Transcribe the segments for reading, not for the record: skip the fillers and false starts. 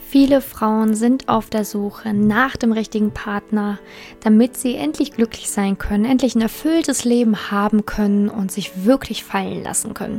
Viele Frauen sind auf der Suche nach dem richtigen Partner, damit sie endlich glücklich sein können, endlich ein erfülltes Leben haben können und sich wirklich fallen lassen können.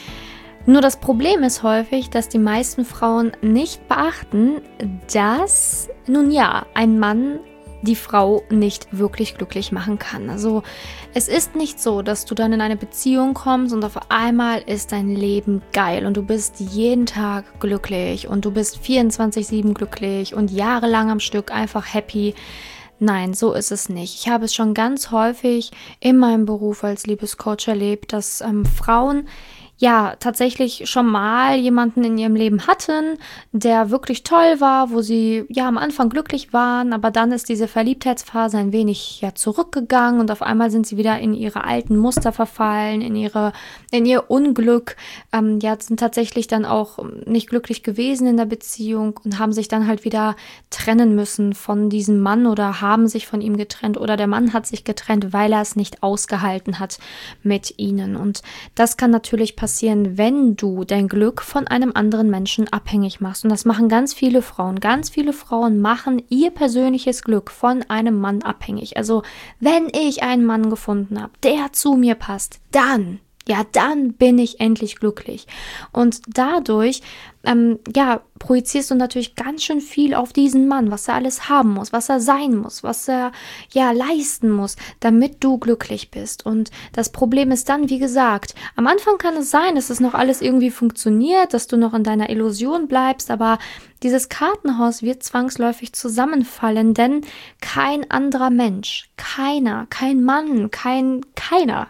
Nur das Problem ist häufig, dass die meisten Frauen nicht beachten, dass, ein Mann die Frau nicht wirklich glücklich machen kann. Also es ist nicht so, dass du dann in eine Beziehung kommst und auf einmal ist dein Leben geil und du bist jeden Tag glücklich und du bist 24/7 glücklich und jahrelang am Stück einfach happy. Nein, so ist es nicht. Ich habe es schon ganz häufig in meinem Beruf als Liebescoach erlebt, dass Frauen tatsächlich schon mal jemanden in ihrem Leben hatten, der wirklich toll war, wo sie am Anfang glücklich waren, aber dann ist diese Verliebtheitsphase ein wenig zurückgegangen und auf einmal sind sie wieder in ihre alten Muster verfallen, in ihr Unglück, sind tatsächlich dann auch nicht glücklich gewesen in der Beziehung und haben sich dann halt wieder trennen müssen von diesem Mann oder haben sich von ihm getrennt oder der Mann hat sich getrennt, weil er es nicht ausgehalten hat mit ihnen. Und das kann natürlich passieren, wenn du dein Glück von einem anderen Menschen abhängig machst. Und das machen ganz viele Frauen. Ganz viele Frauen machen ihr persönliches Glück von einem Mann abhängig. Also wenn ich einen Mann gefunden habe, der zu mir passt, dann bin ich endlich glücklich. Und dadurch, projizierst du natürlich ganz schön viel auf diesen Mann, was er alles haben muss, was er sein muss, was er leisten muss, damit du glücklich bist. Und das Problem ist dann, wie gesagt, am Anfang kann es sein, dass es noch alles irgendwie funktioniert, dass du noch in deiner Illusion bleibst, aber dieses Kartenhaus wird zwangsläufig zusammenfallen, denn kein anderer Mensch, keiner, kein Mann, keiner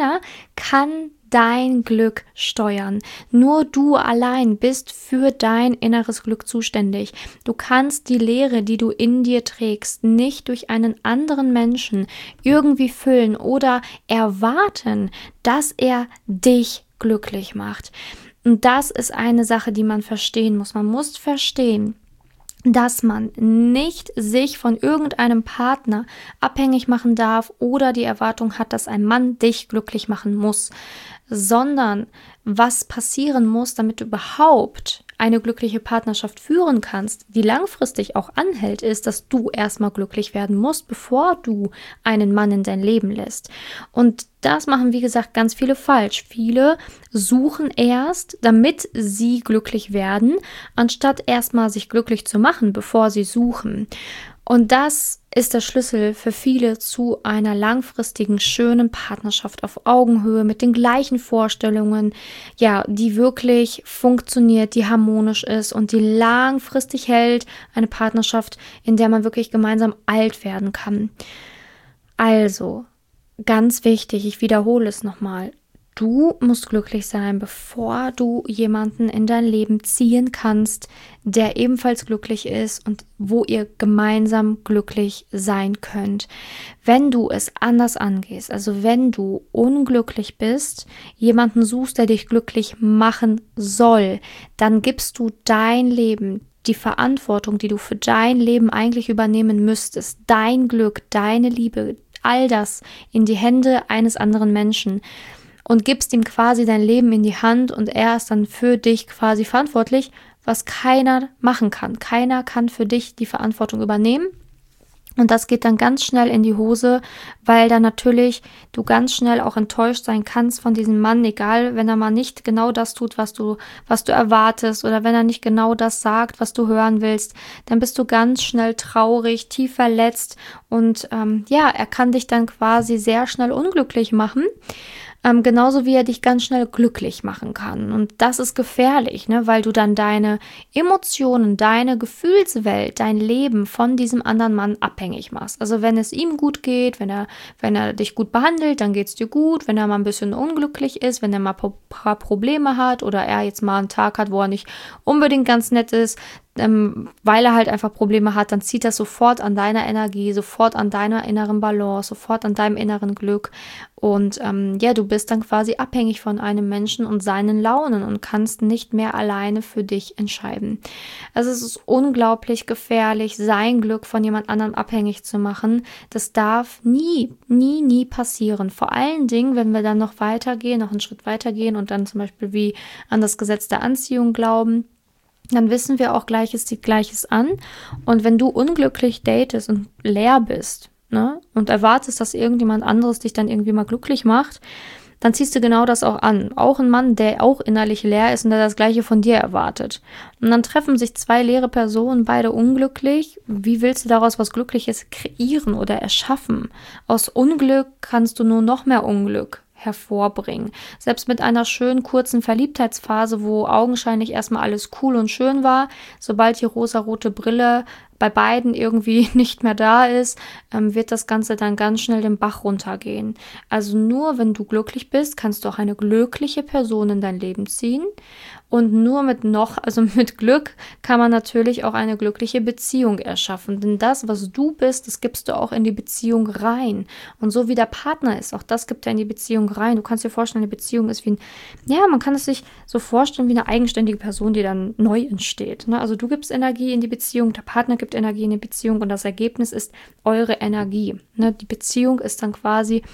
kann dein Glück steuern. Nur du allein bist für dein inneres Glück zuständig. Du kannst die Leere, die du in dir trägst, nicht durch einen anderen Menschen irgendwie füllen oder erwarten, dass er dich glücklich macht. Und das ist eine Sache, die man verstehen muss. Man muss verstehen, dass man nicht sich von irgendeinem Partner abhängig machen darf oder die Erwartung hat, dass ein Mann dich glücklich machen muss, sondern was passieren muss, damit du überhaupt eine glückliche Partnerschaft führen kannst, die langfristig auch anhält, ist, dass du erstmal glücklich werden musst, bevor du einen Mann in dein Leben lässt. Und das machen, wie gesagt, ganz viele falsch. Viele suchen erst, damit sie glücklich werden, anstatt erstmal sich glücklich zu machen, bevor sie suchen. Und das ist der Schlüssel für viele zu einer langfristigen, schönen Partnerschaft auf Augenhöhe mit den gleichen Vorstellungen, die wirklich funktioniert, die harmonisch ist und die langfristig hält. Eine Partnerschaft, in der man wirklich gemeinsam alt werden kann. Also, ganz wichtig, ich wiederhole es nochmal. Du musst glücklich sein, bevor du jemanden in dein Leben ziehen kannst, der ebenfalls glücklich ist und wo ihr gemeinsam glücklich sein könnt. Wenn du es anders angehst, also wenn du unglücklich bist, jemanden suchst, der dich glücklich machen soll, dann gibst du dein Leben, die Verantwortung, die du für dein Leben eigentlich übernehmen müsstest, dein Glück, deine Liebe, all das in die Hände eines anderen Menschen und gibst ihm quasi dein Leben in die Hand und er ist dann für dich quasi verantwortlich, was keiner machen kann. Keiner kann für dich die Verantwortung übernehmen. Und das geht dann ganz schnell in die Hose, weil dann natürlich du ganz schnell auch enttäuscht sein kannst von diesem Mann, egal, wenn er mal nicht genau das tut, was du erwartest oder wenn er nicht genau das sagt, was du hören willst, dann bist du ganz schnell traurig, tief verletzt und er kann dich dann quasi sehr schnell unglücklich machen. Genauso wie er dich ganz schnell glücklich machen kann. Und das ist gefährlich, weil du dann deine Emotionen, deine Gefühlswelt, dein Leben von diesem anderen Mann abhängig machst. Also wenn es ihm gut geht, wenn er dich gut behandelt, dann geht es dir gut. Wenn er mal ein bisschen unglücklich ist, wenn er mal ein paar Probleme hat oder er jetzt mal einen Tag hat, wo er nicht unbedingt ganz nett ist, weil er halt einfach Probleme hat, dann zieht das sofort an deiner Energie, sofort an deiner inneren Balance, sofort an deinem inneren Glück und du bist dann quasi abhängig von einem Menschen und seinen Launen und kannst nicht mehr alleine für dich entscheiden. Also es ist unglaublich gefährlich, sein Glück von jemand anderem abhängig zu machen. Das darf nie passieren. Vor allen Dingen, wenn wir dann noch weitergehen, noch einen Schritt weitergehen und dann zum Beispiel wie an das Gesetz der Anziehung glauben, dann wissen wir auch, Gleiches zieht Gleiches an. Und wenn du unglücklich datest und leer bist, ne, und erwartest, dass irgendjemand anderes dich dann irgendwie mal glücklich macht, dann ziehst du genau das auch an. Auch ein Mann, der auch innerlich leer ist und der das Gleiche von dir erwartet. Und dann treffen sich zwei leere Personen, beide unglücklich. Wie willst du daraus was Glückliches kreieren oder erschaffen? Aus Unglück kannst du nur noch mehr Unglück hervorbringen. Selbst mit einer schönen kurzen Verliebtheitsphase, wo augenscheinlich erstmal alles cool und schön war, sobald die rosarote Brille bei beiden irgendwie nicht mehr da ist, wird das Ganze dann ganz schnell den Bach runtergehen. Also nur wenn du glücklich bist, kannst du auch eine glückliche Person in dein Leben ziehen. Und nur mit Glück kann man natürlich auch eine glückliche Beziehung erschaffen. Denn das, was du bist, das gibst du auch in die Beziehung rein. Und so wie der Partner ist, auch das gibt er in die Beziehung rein. Du kannst dir vorstellen, eine Beziehung ist man kann es sich so vorstellen wie eine eigenständige Person, die dann neu entsteht. Ne? Also du gibst Energie in die Beziehung, der Partner gibt Energie in die Beziehung und das Ergebnis ist eure Energie. Ne? Die Beziehung ist dann quasi,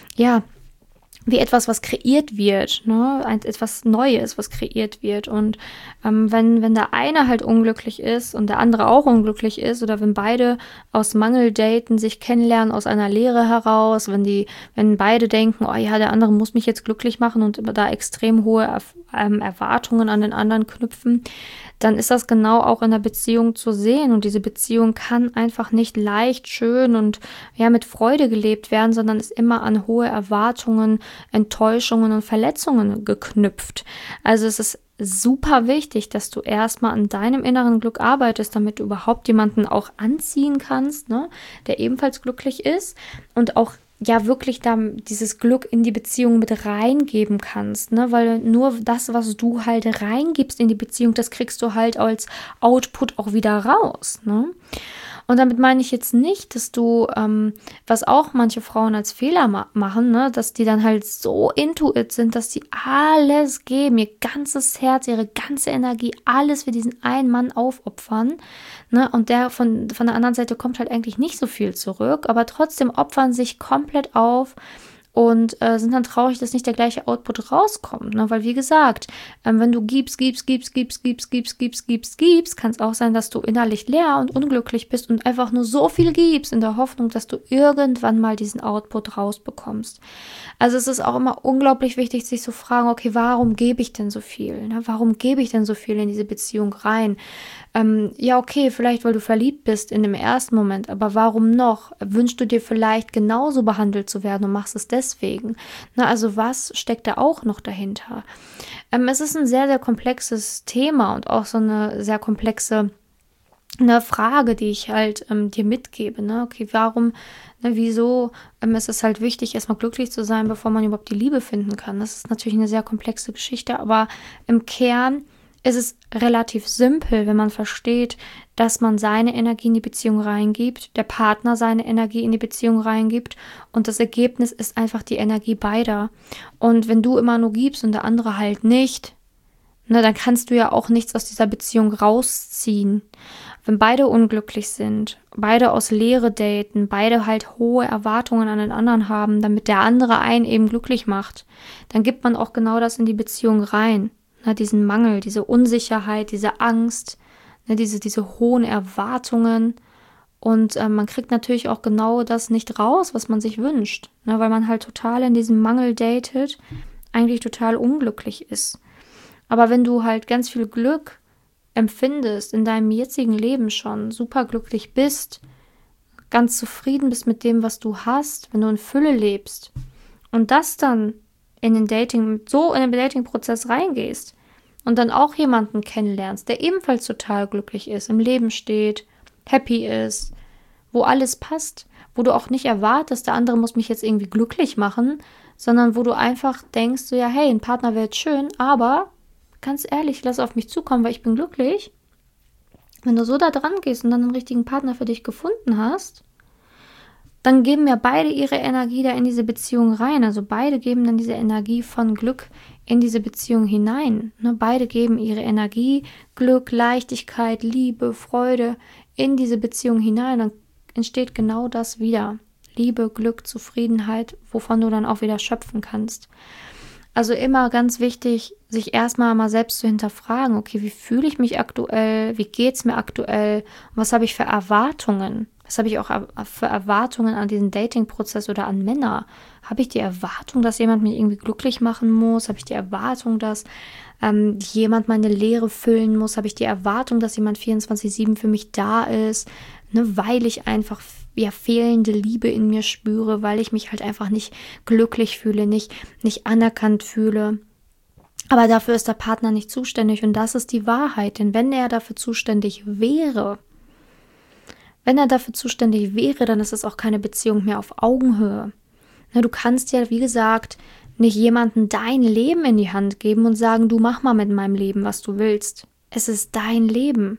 wie etwas, was kreiert wird, ne? Etwas Neues, was kreiert wird. Und wenn der eine halt unglücklich ist und der andere auch unglücklich ist, oder wenn beide aus Mangel daten, sich kennenlernen aus einer Leere heraus, wenn beide denken, oh ja, der andere muss mich jetzt glücklich machen und da extrem hohe Erwartungen an den anderen knüpfen, dann ist das genau auch in der Beziehung zu sehen. Und diese Beziehung kann einfach nicht leicht, schön und mit Freude gelebt werden, sondern ist immer an hohe Erwartungen, Enttäuschungen und Verletzungen geknüpft. Also es ist super wichtig, dass du erstmal an deinem inneren Glück arbeitest, damit du überhaupt jemanden auch anziehen kannst, ne, der ebenfalls glücklich ist und auch wirklich da dieses Glück in die Beziehung mit reingeben kannst, ne? Weil nur das, was du halt reingibst in die Beziehung, das kriegst du halt als Output auch wieder raus, ne? Und damit meine ich jetzt nicht, dass du, was auch manche Frauen als Fehler machen, ne, dass die dann halt so into it sind, dass sie alles geben, ihr ganzes Herz, ihre ganze Energie, alles für diesen einen Mann aufopfern, ne, und der von der anderen Seite kommt halt eigentlich nicht so viel zurück, aber trotzdem opfern sich komplett auf und sind dann traurig, dass nicht der gleiche Output rauskommt, ne? Weil wie gesagt, wenn du gibst, kann es auch sein, dass du innerlich leer und unglücklich bist und einfach nur so viel gibst, in der Hoffnung, dass du irgendwann mal diesen Output rausbekommst. Also es ist auch immer unglaublich wichtig, sich zu fragen, okay, warum gebe ich denn so viel? Ne? Warum gebe ich denn so viel in diese Beziehung rein? Okay, vielleicht, weil du verliebt bist in dem ersten Moment, aber warum noch? Wünschst du dir vielleicht genauso behandelt zu werden und machst es deswegen? Na, also was steckt da auch noch dahinter? Es ist ein sehr, sehr komplexes Thema und auch so eine sehr komplexe Frage, die ich halt dir mitgebe. Ne? Okay, wieso ist es halt wichtig, erstmal glücklich zu sein, bevor man überhaupt die Liebe finden kann? Das ist natürlich eine sehr komplexe Geschichte, aber im Kern ist es relativ simpel, wenn man versteht, dass man seine Energie in die Beziehung reingibt, der Partner seine Energie in die Beziehung reingibt und das Ergebnis ist einfach die Energie beider. Und wenn du immer nur gibst und der andere halt nicht, dann kannst du ja auch nichts aus dieser Beziehung rausziehen. Wenn beide unglücklich sind, beide aus Leere daten, beide halt hohe Erwartungen an den anderen haben, damit der andere einen eben glücklich macht, dann gibt man auch genau das in die Beziehung rein. Diesen Mangel, diese Unsicherheit, diese Angst, diese hohen Erwartungen und man kriegt natürlich auch genau das nicht raus, was man sich wünscht, weil man halt total in diesem Mangel datet, eigentlich total unglücklich ist. Aber wenn du halt ganz viel Glück empfindest in deinem jetzigen Leben schon, super glücklich bist, ganz zufrieden bist mit dem, was du hast, wenn du in Fülle lebst und das dann in den Dating-Prozess reingehst und dann auch jemanden kennenlernst, der ebenfalls total glücklich ist, im Leben steht, happy ist, wo alles passt, wo du auch nicht erwartest, der andere muss mich jetzt irgendwie glücklich machen, sondern wo du einfach denkst, so ja, hey, ein Partner wäre jetzt schön, aber ganz ehrlich, lass auf mich zukommen, weil ich bin glücklich. Wenn du so da dran gehst und dann einen richtigen Partner für dich gefunden hast, dann geben ja beide ihre Energie da in diese Beziehung rein. Also beide geben dann diese Energie von Glück in diese Beziehung hinein. Ne? Beide geben ihre Energie, Glück, Leichtigkeit, Liebe, Freude in diese Beziehung hinein. Dann entsteht genau das wieder. Liebe, Glück, Zufriedenheit, wovon du dann auch wieder schöpfen kannst. Also immer ganz wichtig, sich erstmal mal selbst zu hinterfragen, okay, wie fühle ich mich aktuell, wie geht es mir aktuell und was habe ich für Erwartungen? Was habe ich auch für Erwartungen an diesen Dating-Prozess oder an Männer? Habe ich die Erwartung, dass jemand mich irgendwie glücklich machen muss? Habe ich die Erwartung, dass jemand meine Leere füllen muss? Habe ich die Erwartung, dass jemand 24/7 für mich da ist? Ne, weil ich einfach fehlende Liebe in mir spüre, weil ich mich halt einfach nicht glücklich fühle, nicht anerkannt fühle. Aber dafür ist der Partner nicht zuständig und das ist die Wahrheit. Denn wenn er dafür zuständig wäre, dann ist es auch keine Beziehung mehr auf Augenhöhe. Ne, du kannst ja, wie gesagt, nicht jemandem dein Leben in die Hand geben und sagen, du mach mal mit meinem Leben, was du willst. Es ist dein Leben,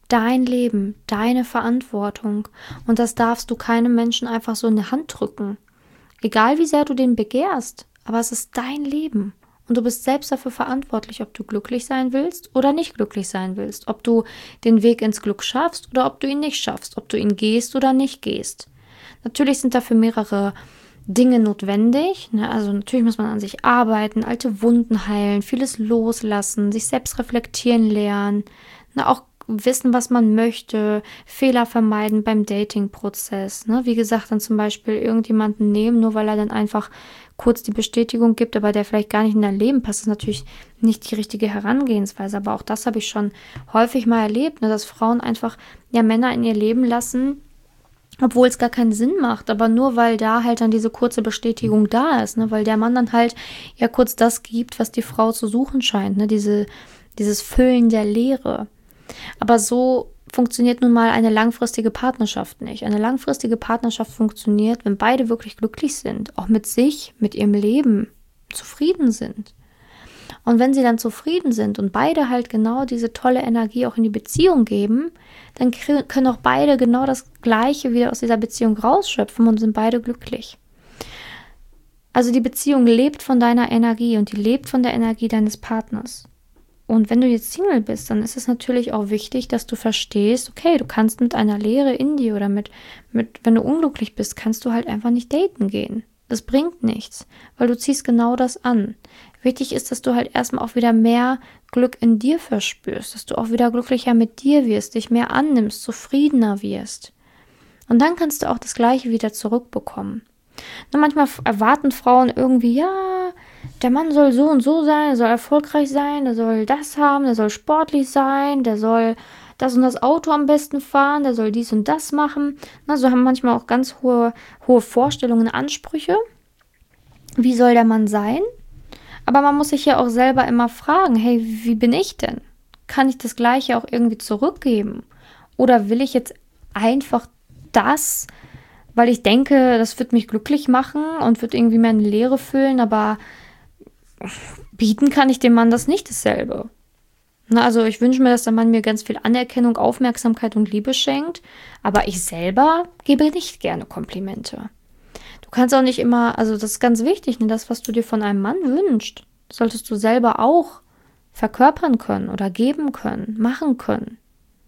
deine Verantwortung. Und das darfst du keinem Menschen einfach so in die Hand drücken. Egal wie sehr du den begehrst, aber es ist dein Leben. Und du bist selbst dafür verantwortlich, ob du glücklich sein willst oder nicht glücklich sein willst. Ob du den Weg ins Glück schaffst oder ob du ihn nicht schaffst. Ob du ihn gehst oder nicht gehst. Natürlich sind dafür mehrere Dinge notwendig. Ne? Also natürlich muss man an sich arbeiten, alte Wunden heilen, vieles loslassen, sich selbst reflektieren lernen. Ne? Auch wissen, was man möchte, Fehler vermeiden beim Dating-Prozess. Ne? Wie gesagt, dann zum Beispiel irgendjemanden nehmen, nur weil er dann einfach kurz die Bestätigung gibt, aber der vielleicht gar nicht in dein Leben passt, ist natürlich nicht die richtige Herangehensweise. Aber auch das habe ich schon häufig mal erlebt, ne? Dass Frauen einfach Männer in ihr Leben lassen, obwohl es gar keinen Sinn macht, aber nur weil da halt dann diese kurze Bestätigung da ist, ne? Weil der Mann dann halt kurz das gibt, was die Frau zu suchen scheint, ne? Dieses Füllen der Leere. Aber so funktioniert nun mal eine langfristige Partnerschaft nicht. Eine langfristige Partnerschaft funktioniert, wenn beide wirklich glücklich sind, auch mit sich, mit ihrem Leben zufrieden sind. Und wenn sie dann zufrieden sind und beide halt genau diese tolle Energie auch in die Beziehung geben, dann können auch beide genau das Gleiche wieder aus dieser Beziehung rausschöpfen und sind beide glücklich. Also die Beziehung lebt von deiner Energie und die lebt von der Energie deines Partners. Und wenn du jetzt Single bist, dann ist es natürlich auch wichtig, dass du verstehst, okay, du kannst mit einer Leere in dir oder wenn du unglücklich bist, kannst du halt einfach nicht daten gehen. Das bringt nichts, weil du ziehst genau das an. Wichtig ist, dass du halt erstmal auch wieder mehr Glück in dir verspürst, dass du auch wieder glücklicher mit dir wirst, dich mehr annimmst, zufriedener wirst. Und dann kannst du auch das Gleiche wieder zurückbekommen. Und manchmal erwarten Frauen irgendwie, der Mann soll so und so sein, er soll erfolgreich sein, der soll das haben, der soll sportlich sein, der soll das und das Auto am besten fahren, der soll dies und das machen. So haben manchmal auch ganz hohe Vorstellungen, Ansprüche. Wie soll der Mann sein? Aber man muss sich ja auch selber immer fragen, hey, wie bin ich denn? Kann ich das Gleiche auch irgendwie zurückgeben? Oder will ich jetzt einfach das, weil ich denke, das wird mich glücklich machen und wird irgendwie meine Leere füllen, aber bieten kann ich dem Mann das nicht dasselbe. Also ich wünsche mir, dass der Mann mir ganz viel Anerkennung, Aufmerksamkeit und Liebe schenkt, aber ich selber gebe nicht gerne Komplimente. Du kannst auch nicht immer, also das ist ganz wichtig, ne, das, was du dir von einem Mann wünschst, solltest du selber auch verkörpern können oder geben können, machen können.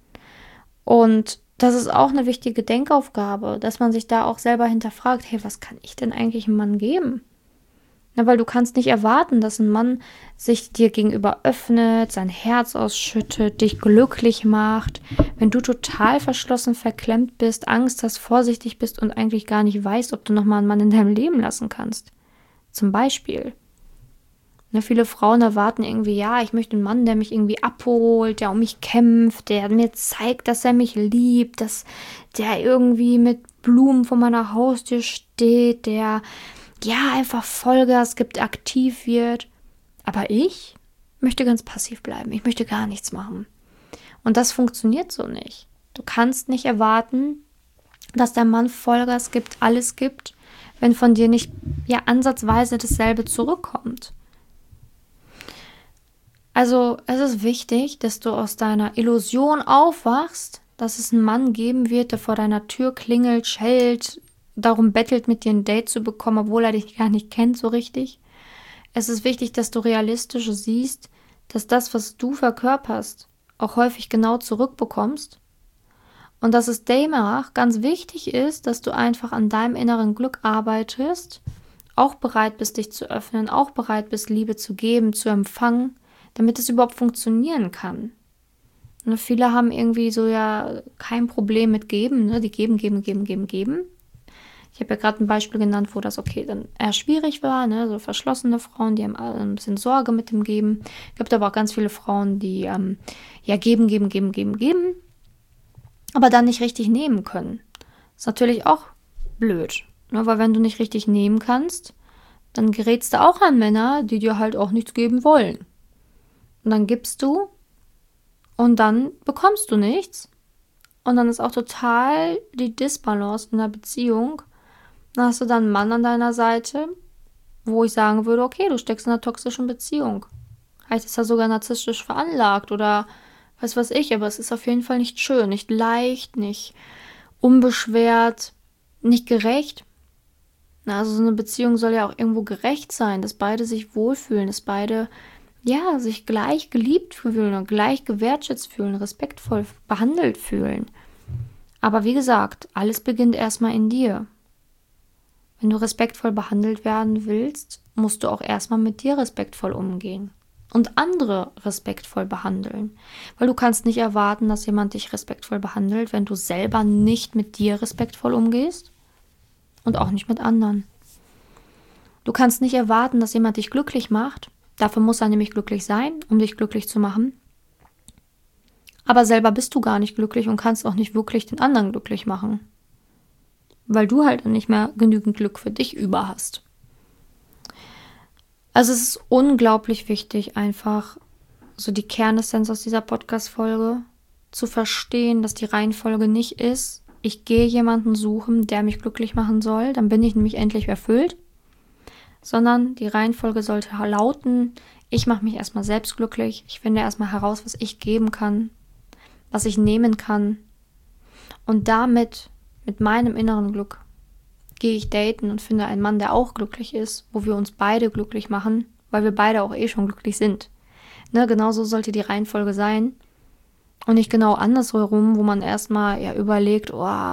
Und das ist auch eine wichtige Denkaufgabe, dass man sich da auch selber hinterfragt, hey, was kann ich denn eigentlich einem Mann geben? Weil du kannst nicht erwarten, dass ein Mann sich dir gegenüber öffnet, sein Herz ausschüttet, dich glücklich macht, wenn du total verschlossen, verklemmt bist, Angst hast, vorsichtig bist und eigentlich gar nicht weißt, ob du nochmal einen Mann in deinem Leben lassen kannst. Zum Beispiel. Viele Frauen erwarten irgendwie, ich möchte einen Mann, der mich irgendwie abholt, der um mich kämpft, der mir zeigt, dass er mich liebt, dass der irgendwie mit Blumen vor meiner Haustür steht, der einfach Vollgas gibt, aktiv wird. Aber ich möchte ganz passiv bleiben. Ich möchte gar nichts machen. Und das funktioniert so nicht. Du kannst nicht erwarten, dass der Mann Vollgas gibt, alles gibt, wenn von dir nicht ansatzweise dasselbe zurückkommt. Also es ist wichtig, dass du aus deiner Illusion aufwachst, dass es einen Mann geben wird, der vor deiner Tür klingelt, schellt, darum bettelt, mit dir ein Date zu bekommen, obwohl er dich gar nicht kennt so richtig. Es ist wichtig, dass du realistisch siehst, dass das, was du verkörperst, auch häufig genau zurückbekommst. Und dass es demnach ganz wichtig ist, dass du einfach an deinem inneren Glück arbeitest, auch bereit bist, dich zu öffnen, auch bereit bist, Liebe zu geben, zu empfangen, damit es überhaupt funktionieren kann. Und viele haben irgendwie so ja kein Problem mit geben, ne? Die geben. Ich habe ja gerade ein Beispiel genannt, wo das okay dann eher schwierig war, ne? So verschlossene Frauen, die haben ein bisschen Sorge mit dem Geben. Es gibt aber auch ganz viele Frauen, die ja geben, aber dann nicht richtig nehmen können. Ist natürlich auch blöd, ne? Weil wenn du nicht richtig nehmen kannst, dann gerätst du auch an Männer, die dir halt auch nichts geben wollen. Und dann gibst du und dann bekommst du nichts. Und dann ist auch total die Disbalance in der Beziehung. Dann hast du dann einen Mann an deiner Seite, wo ich sagen würde, okay, du steckst in einer toxischen Beziehung. Vielleicht ist er sogar narzisstisch veranlagt oder was ich, aber es ist auf jeden Fall nicht schön, nicht leicht, nicht unbeschwert, nicht gerecht. Also so eine Beziehung soll ja auch irgendwo gerecht sein, dass beide sich wohlfühlen, dass beide ja sich gleich geliebt fühlen und gleich gewertschätzt fühlen, respektvoll behandelt fühlen. Aber wie gesagt, alles beginnt erstmal in dir. Wenn du respektvoll behandelt werden willst, musst du auch erstmal mit dir respektvoll umgehen und andere respektvoll behandeln. Weil du kannst nicht erwarten, dass jemand dich respektvoll behandelt, wenn du selber nicht mit dir respektvoll umgehst und auch nicht mit anderen. Du kannst nicht erwarten, dass jemand dich glücklich macht. Dafür muss er nämlich glücklich sein, um dich glücklich zu machen. Aber selber bist du gar nicht glücklich und kannst auch nicht wirklich den anderen glücklich machen. Weil du halt nicht mehr genügend Glück für dich über hast. Also es ist unglaublich wichtig, einfach so die Kernessenz aus dieser Podcast-Folge zu verstehen, dass die Reihenfolge nicht ist, ich gehe jemanden suchen, der mich glücklich machen soll, dann bin ich nämlich endlich erfüllt, sondern die Reihenfolge sollte lauten, ich mache mich erstmal selbst glücklich, ich finde erstmal heraus, was ich geben kann, was ich nehmen kann und damit, mit meinem inneren Glück, gehe ich daten und finde einen Mann, der auch glücklich ist, wo wir uns beide glücklich machen, weil wir beide auch schon glücklich sind. Ne, genauso sollte die Reihenfolge sein und nicht genau andersherum, wo man erstmal ja überlegt,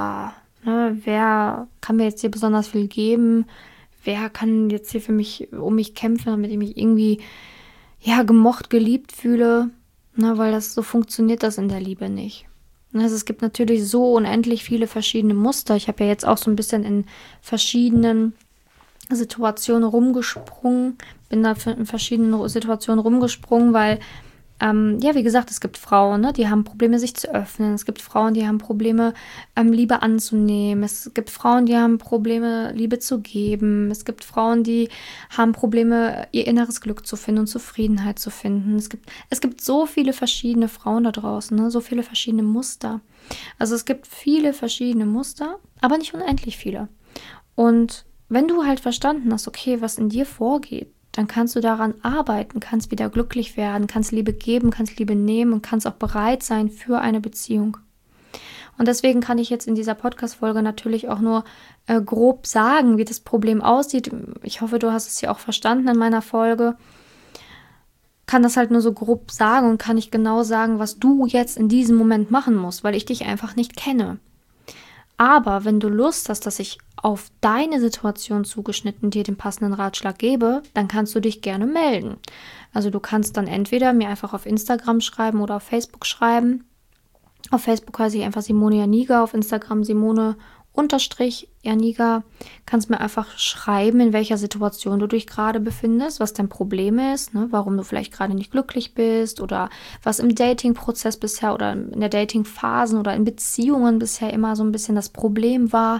ne, wer kann mir jetzt hier besonders viel geben, wer kann jetzt hier für mich, um mich kämpfen, damit ich mich irgendwie ja gemocht, geliebt fühle, ne, weil das so funktioniert das in der Liebe nicht. Also es gibt natürlich so unendlich viele verschiedene Muster. Ich habe ja jetzt auch so ein bisschen in verschiedenen Situationen rumgesprungen, bin da in verschiedenen Situationen rumgesprungen, weil, ja, wie gesagt, es gibt Frauen, ne, die haben Probleme, sich zu öffnen. Es gibt Frauen, die haben Probleme, Liebe anzunehmen. Es gibt Frauen, die haben Probleme, Liebe zu geben. Es gibt Frauen, die haben Probleme, ihr inneres Glück zu finden und Zufriedenheit zu finden. Es gibt so viele verschiedene Frauen da draußen, ne, so viele verschiedene Muster. Also es gibt viele verschiedene Muster, aber nicht unendlich viele. Und wenn du halt verstanden hast, okay, was in dir vorgeht, dann kannst du daran arbeiten, kannst wieder glücklich werden, kannst Liebe geben, kannst Liebe nehmen und kannst auch bereit sein für eine Beziehung. Und deswegen kann ich jetzt in dieser Podcast-Folge natürlich auch nur grob sagen, wie das Problem aussieht. Ich hoffe, du hast es ja auch verstanden in meiner Folge. Kann das halt nur so grob sagen und kann nicht genau sagen, was du jetzt in diesem Moment machen musst, weil ich dich einfach nicht kenne. Aber wenn du Lust hast, dass ich auf deine Situation zugeschnitten dir den passenden Ratschlag gebe, dann kannst du dich gerne melden. Also du kannst dann entweder mir einfach auf Instagram schreiben oder auf Facebook schreiben. Auf Facebook heiße ich einfach Simone Janiga, auf Instagram Simone_Janiga. Kannst mir einfach schreiben, in welcher Situation du dich gerade befindest, was dein Problem ist, ne? Warum du vielleicht gerade nicht glücklich bist oder was im Dating-Prozess bisher oder in der Dating-Phasen oder in Beziehungen bisher immer so ein bisschen das Problem war.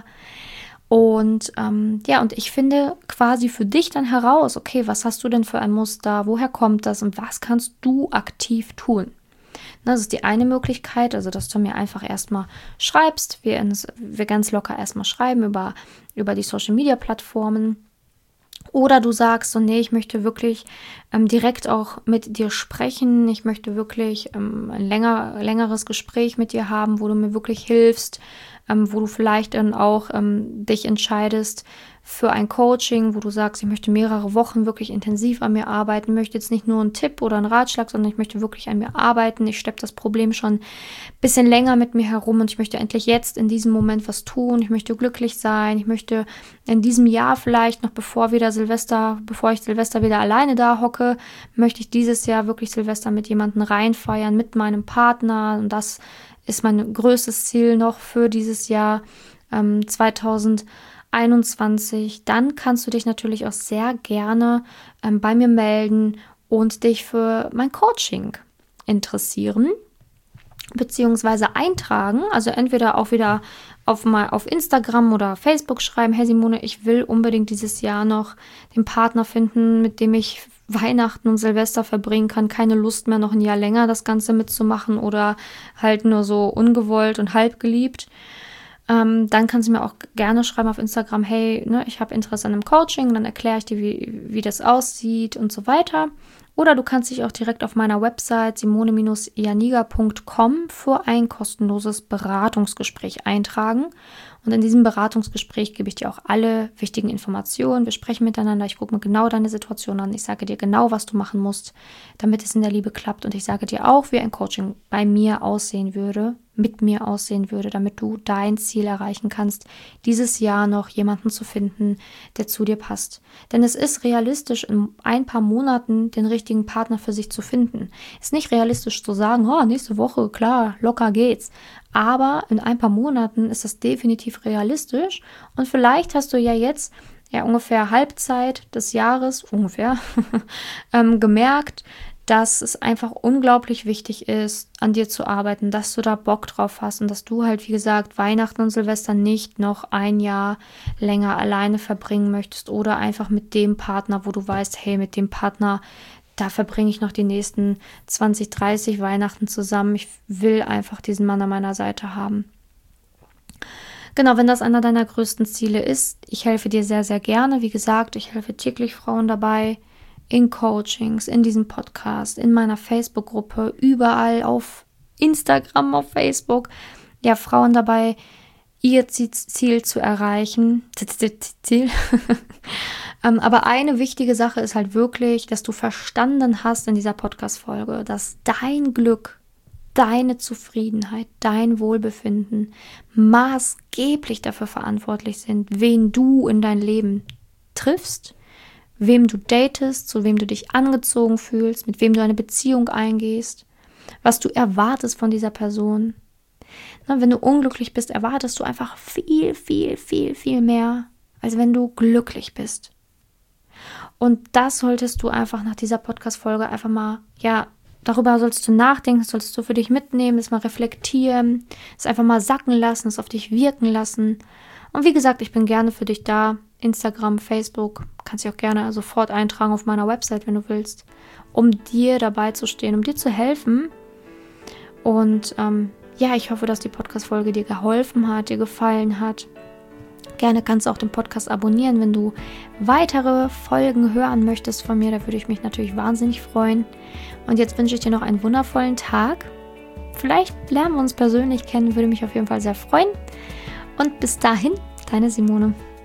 Und ja, und ich finde quasi für dich dann heraus, okay, was hast du denn für ein Muster, woher kommt das und was kannst du aktiv tun? Das ist die eine Möglichkeit, also dass du mir einfach erstmal schreibst, wir ganz locker erstmal schreiben über die Social-Media-Plattformen. Oder du sagst so, nee, ich möchte wirklich direkt auch mit dir sprechen, ich möchte wirklich ein längeres Gespräch mit dir haben, wo du mir wirklich hilfst, wo du vielleicht dann auch dich entscheidest für ein Coaching, wo du sagst, ich möchte mehrere Wochen wirklich intensiv an mir arbeiten, möchte jetzt nicht nur einen Tipp oder einen Ratschlag, sondern ich möchte wirklich an mir arbeiten. Ich schleppe das Problem schon ein bisschen länger mit mir herum und ich möchte endlich jetzt in diesem Moment was tun. Ich möchte glücklich sein. Ich möchte in diesem Jahr vielleicht noch bevor ich Silvester wieder alleine da hocke, möchte ich dieses Jahr wirklich Silvester mit jemandem reinfeiern, mit meinem Partner. Und das ist mein größtes Ziel noch für dieses Jahr 2021. Dann kannst du dich natürlich auch sehr gerne bei mir melden und dich für mein Coaching interessieren beziehungsweise eintragen. Also entweder auch wieder auf Instagram oder Facebook schreiben, hey Simone, ich will unbedingt dieses Jahr noch den Partner finden, mit dem ich Weihnachten und Silvester verbringen kann. Keine Lust mehr, noch ein Jahr länger das Ganze mitzumachen oder halt nur so ungewollt und halb geliebt. Dann kannst du mir auch gerne schreiben auf Instagram, hey, ich habe Interesse an einem Coaching, dann erkläre ich dir, wie das aussieht und so weiter. Oder du kannst dich auch direkt auf meiner Website simone-janiga.com für ein kostenloses Beratungsgespräch eintragen. Und in diesem Beratungsgespräch gebe ich dir auch alle wichtigen Informationen. Wir sprechen miteinander, ich gucke mir genau deine Situation an. Ich sage dir genau, was du machen musst, damit es in der Liebe klappt. Und ich sage dir auch, wie ein Coaching bei mir aussehen würde, mit mir aussehen würde, damit du dein Ziel erreichen kannst, dieses Jahr noch jemanden zu finden, der zu dir passt. Denn es ist realistisch, in ein paar Monaten den richtigen Partner für sich zu finden. Es ist nicht realistisch zu sagen, nächste Woche, klar, locker geht's. Aber in ein paar Monaten ist das definitiv realistisch und vielleicht hast du ja jetzt ungefähr Halbzeit des Jahres gemerkt, dass es einfach unglaublich wichtig ist, an dir zu arbeiten, dass du da Bock drauf hast und dass du halt, wie gesagt, Weihnachten und Silvester nicht noch ein Jahr länger alleine verbringen möchtest oder einfach mit dem Partner, wo du weißt, hey, mit dem Partner, da verbringe ich noch die nächsten 20, 30 Weihnachten zusammen. Ich will einfach diesen Mann an meiner Seite haben. Genau, wenn das einer deiner größten Ziele ist, ich helfe dir sehr, sehr gerne. Wie gesagt, ich helfe täglich Frauen dabei, in Coachings, in diesem Podcast, in meiner Facebook-Gruppe, überall auf Instagram, auf Facebook, Frauen dabei, ihr Ziel zu erreichen. Ziel. Aber eine wichtige Sache ist halt wirklich, dass du verstanden hast in dieser Podcast-Folge, dass dein Glück, deine Zufriedenheit, dein Wohlbefinden maßgeblich dafür verantwortlich sind, wen du in dein Leben triffst, wem du datest, zu wem du dich angezogen fühlst, mit wem du eine Beziehung eingehst, was du erwartest von dieser Person. Wenn du unglücklich bist, erwartest du einfach viel, viel, viel, viel mehr, als wenn du glücklich bist. Und das solltest du einfach nach dieser Podcast-Folge einfach mal, darüber sollst du nachdenken, das sollst du für dich mitnehmen, das mal reflektieren, es einfach mal sacken lassen, es auf dich wirken lassen. Und wie gesagt, ich bin gerne für dich da. Instagram, Facebook, kannst dich auch gerne sofort eintragen auf meiner Website, wenn du willst, um dir dabei zu stehen, um dir zu helfen. Und ich hoffe, dass die Podcast-Folge dir geholfen hat, dir gefallen hat. Gerne kannst du auch den Podcast abonnieren, wenn du weitere Folgen hören möchtest von mir. Da würde ich mich natürlich wahnsinnig freuen. Und jetzt wünsche ich dir noch einen wundervollen Tag. Vielleicht lernen wir uns persönlich kennen, würde mich auf jeden Fall sehr freuen. Und bis dahin, deine Simone.